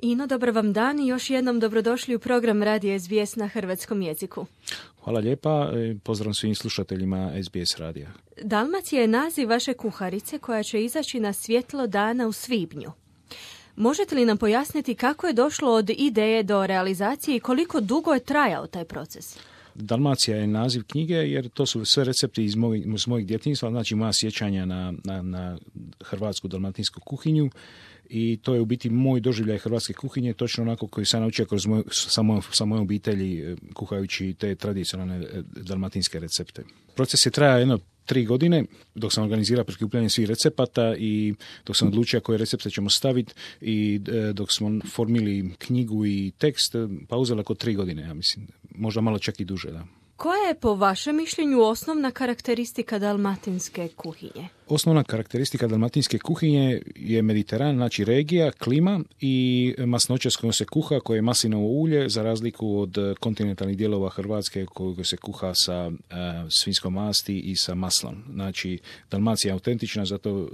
Ino, dobar vam dan i još jednom dobrodošli u program Radija SBS na hrvatskom jeziku. Hvala lijepa, pozdrav svim slušateljima SBS radija. Dalmacija je naziv vaše kuharice koja će izaći na svjetlo dana u svibnju. Možete li nam pojasniti kako je došlo od ideje do realizacije i koliko dugo je trajao taj proces? Dalmacija je naziv knjige jer to su sve recepti iz mojih djetinjstva, znači moja sjećanja na hrvatsku dalmatinsku kuhinju. I to je u biti moj doživljaj hrvatske kuhinje, točno onako koji sam naučio kroz sa mojom obitelji kuhajući te tradicionalne dalmatinske recepte. Proces je trajao 3 godine dok sam organizirao prikupljanje svih recepata i dok sam odlučio koje recepte ćemo staviti i dok smo formili knjigu i tekst, pa uzelo oko 3 godine, ja mislim, možda malo čak i duže, da. Koja je po vašem mišljenju osnovna karakteristika dalmatinske kuhinje? Osnovna karakteristika dalmatinske kuhinje je Mediteran, znači regija, klima i masnoća s kojom se kuha, koje je maslinovo ulje, za razliku od kontinentalnih dijelova Hrvatske koje se kuha sa svinjskom masti i sa maslom. Znači, Dalmacija je autentična, zato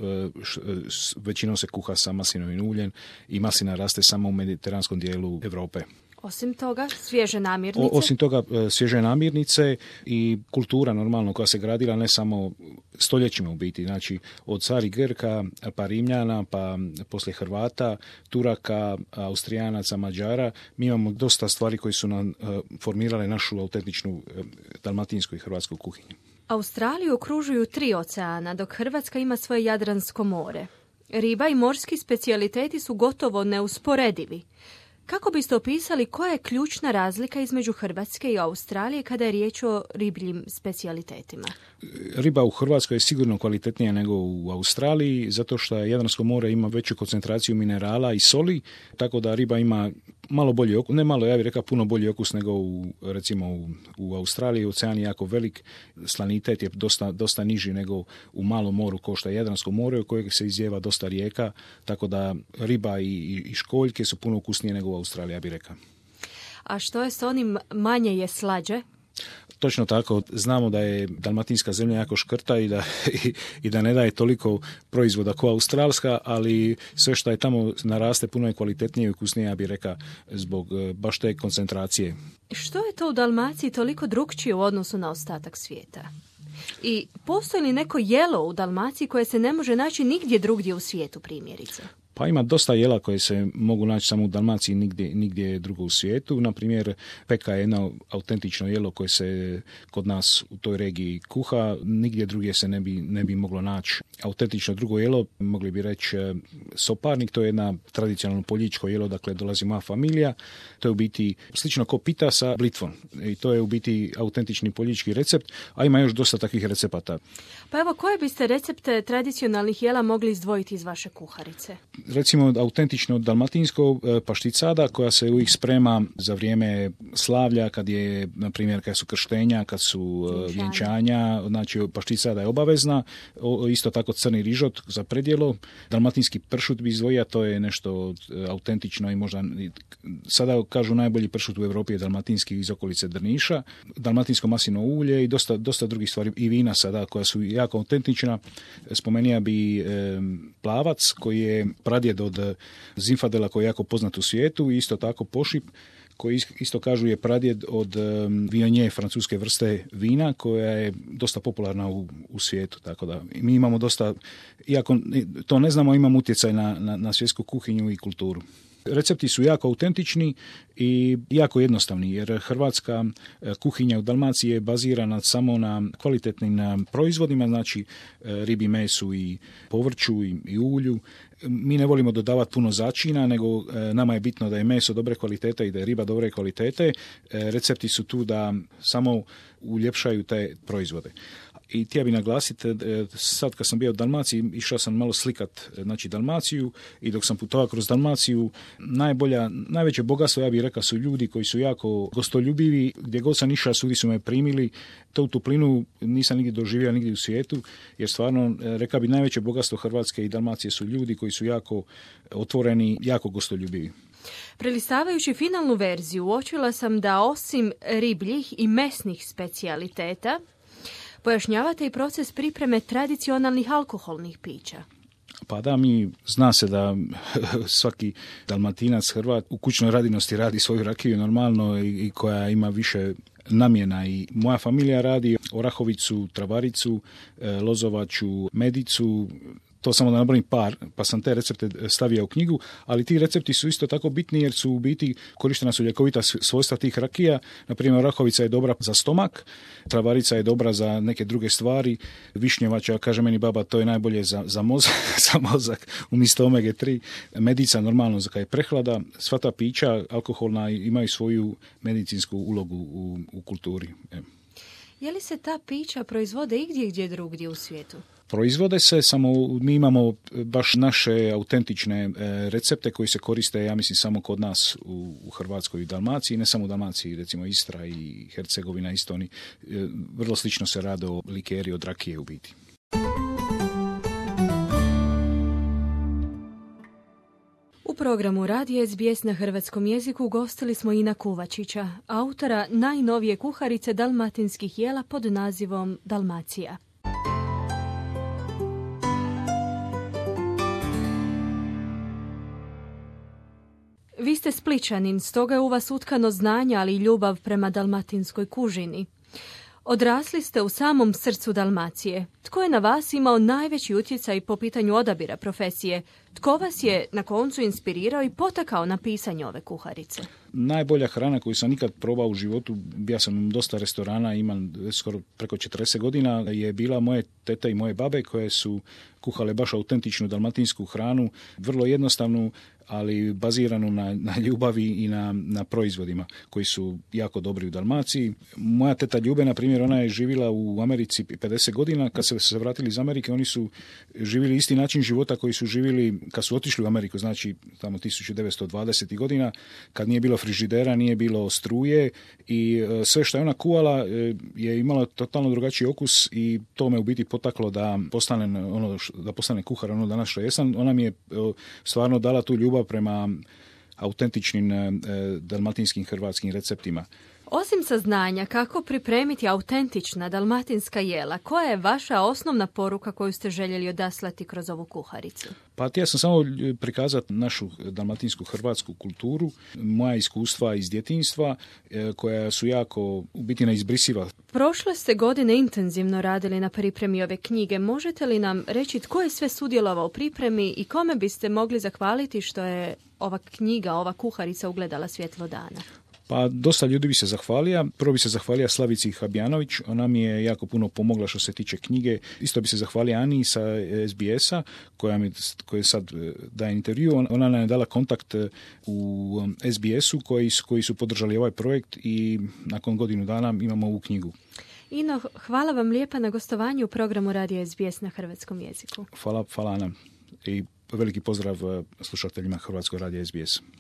većinom se kuha sa maslinovim uljem i maslina raste samo u mediteranskom dijelu Europe. Osim toga, svježe namirnice? Osim toga, svježe namirnice i kultura normalno koja se gradila ne samo stoljećima u biti, znači od cari Grka, pa Rimljana, pa poslije Hrvata, Turaka, Austrijanaca, Mađara. Mi imamo dosta stvari koji su nam formirale našu autentičnu dalmatinsku i hrvatsku kuhinju. Australiju okružuju 3 oceana, dok Hrvatska ima svoje Jadransko more. Riba i morski specijaliteti su gotovo neusporedivi. Kako biste opisali koja je ključna razlika između Hrvatske i Australije kada je riječ o ribljim specijalitetima? Riba u Hrvatskoj je sigurno kvalitetnija nego u Australiji, zato što Jadransko more ima veću koncentraciju minerala i soli, tako da riba ima malo bolji okus, ne malo, ja bih rekao puno bolji okus nego u Australiji. Ocean je jako velik, slanitet je dosta niži nego u malom moru kao što je Jadransko more, u kojeg se izljeva dosta rijeka, tako da riba i školjke su puno ukusnije nego u Australiji, ja bih rekao. A što je s onim manje je slađe? Točno tako, znamo da je dalmatinska zemlja jako škrta i da ne daje toliko proizvoda kao australska, ali sve što je tamo naraste puno je kvalitetnije i ukusnije, ja bih rekao, zbog baš te koncentracije. Što je to u Dalmaciji toliko drukčije u odnosu na ostatak svijeta? I postoji li neko jelo u Dalmaciji koje se ne može naći nigdje drugdje u svijetu, primjerice? Pa ima dosta jela koje se mogu naći samo u Dalmaciji, nigdje drugo u svijetu. Na primjer, peka je jedno autentično jelo koje se kod nas u toj regiji kuha. Nigdje drugdje se ne bi moglo naći autentično drugo jelo. Mogli bi reći soparnik, to je jedna tradicionalno poljičko jelo, dakle dolazi moja familija. To je u biti slično kao pita sa blitvom. I to je u biti autentični poljički recept, a ima još dosta takvih recepata. Pa evo, koje biste recepte tradicionalnih jela mogli izdvojiti iz vaše kuharice? Recimo autentično dalmatinsko pašticada koja se uvijek sprema za vrijeme slavlja, na primjer kad su krštenja, kad su vjenčanja, znači pašticada je obavezna, isto tako crni rižot za predjelo, dalmatinski pršut bi izdvojio, to je nešto autentično i možda sada kažu najbolji pršut u Europi je dalmatinski iz okolice Drniša, dalmatinsko maslinovo ulje i dosta drugih stvari i vina sada koja su jako autentična. Spomenija bi plavac koji je pradjed od Zinfandela koji je jako poznat u svijetu i isto tako pošip koji isto kažu je pradjed od Viognier, francuske vrste vina koja je dosta popularna u svijetu. Tako da mi imamo dosta, iako to ne znamo, imamo utjecaj na svjetsku kuhinju i kulturu. Recepti su jako autentični i jako jednostavni, jer hrvatska kuhinja u Dalmaciji je bazirana samo na kvalitetnim proizvodima, znači ribi, mesu i povrću i ulju. Mi ne volimo dodavati puno začina, nego nama je bitno da je meso dobre kvalitete i da je riba dobre kvalitete. Recepti su tu da samo uljepšaju te proizvode. I htio bih naglasiti, sad kad sam bio u Dalmaciji, išao sam malo slikat Dalmaciju i dok sam putovao kroz Dalmaciju, najveće bogatstvo, ja bih rekao, su ljudi koji su jako gostoljubivi, gdje god sam išao, svi su me primili. Tu toplinu nisam nigdje doživio, nigdje u svijetu, jer stvarno, rekao bih, najveće bogatstvo Hrvatske i Dalmacije su ljudi koji su jako otvoreni, jako gostoljubivi. Prelistavajući finalnu verziju, uočila sam da osim ribljih i mesnih specijaliteta, pojašnjavate i proces pripreme tradicionalnih alkoholnih pića. Pa da, zna se da svaki Dalmatinac, Hrvat u kućnoj radinosti radi svoju rakiju normalno i koja ima više namjena. I moja familija radi orahovicu, travaricu, lozovaču, medicu. To samo da nabrojim par, pa sam te recepte stavio u knjigu, ali ti recepti su isto tako bitni jer su u biti korištena su ljekovita svojstva tih rakija. Naprimjer, orahovica je dobra za stomak, travarica je dobra za neke druge stvari, višnjevača, kaže meni baba, to je najbolje za mozak umjesto omege 3, medica normalno za kaj prehlada. Sva ta pića alkoholna imaju svoju medicinsku ulogu u kulturi. Je li se ta pića proizvode igdje gdje drugdje u svijetu? Proizvode se, samo mi imamo baš naše autentične recepte koji se koriste, ja mislim, samo kod nas u Hrvatskoj i Dalmaciji, ne samo u Dalmaciji, recimo Istra i Hercegovina isto, oni vrlo slično se rade o likeri od rakije u biti. U programu Radija SBS na hrvatskom jeziku ugostili smo Ina Kuvačića, autora najnovije kuharice dalmatinskih jela pod nazivom Dalmacija. Vi ste Splićanin, stoga je u vas utkano znanje, ali i ljubav prema dalmatinskoj kužini. Odrasli ste u samom srcu Dalmacije. Tko je na vas imao najveći utjecaj po pitanju odabira profesije? Tko vas je na koncu inspirirao i potakao na pisanje ove kuharice? Najbolja hrana koju sam nikad probao u životu, bio sam u dosta restorana, imam skoro preko 40 godina, je bila moje tete i moje babe koje su kuhale baš autentičnu dalmatinsku hranu, vrlo jednostavnu, ali baziranu na ljubavi i na proizvodima koji su jako dobri u Dalmaciji. Moja teta Ljube, na primjer, ona je živjela u Americi 50 godina. Kad su se vratili iz Amerike, oni su živjeli isti način života koji su živjeli kad su otišli u Ameriku, znači tamo 1920. godina, kad nije bilo frižidera, nije bilo struje i sve što je ona kuvala je imalo totalno drugačiji okus i to me u biti potaklo da postane kuhar ono danas što jesam. Ona mi je stvarno dala tu ljubav prema autentičnim dalmatinskim hrvatskim receptima. Osim saznanja kako pripremiti autentična dalmatinska jela, koja je vaša osnovna poruka koju ste željeli odaslati kroz ovu kuharicu? Pa ja sam samo prikazati našu dalmatinsku hrvatsku kulturu, moja iskustva iz djetinjstva koja su jako u biti neizbrisiva. Prošle ste godine intenzivno radili na pripremi ove knjige. Možete li nam reći tko je sve sudjelovao u pripremi i kome biste mogli zahvaliti što je ova knjiga, ova kuharica ugledala svjetlo dana? Pa dosta ljudi bi se zahvalio. Prvo bi se zahvalio Slavici Habjanović, ona mi je jako puno pomogla što se tiče knjige. Isto bi se zahvalio Ani sa SBS-a koja sad daje intervju. Ona nam je dala kontakt u SBS-u koji su podržali ovaj projekt i nakon godinu dana imamo ovu knjigu. Ino, hvala vam lijepa na gostovanju u programu Radija SBS na hrvatskom jeziku. Hvala Ana i veliki pozdrav slušateljima Hrvatskog radija SBS.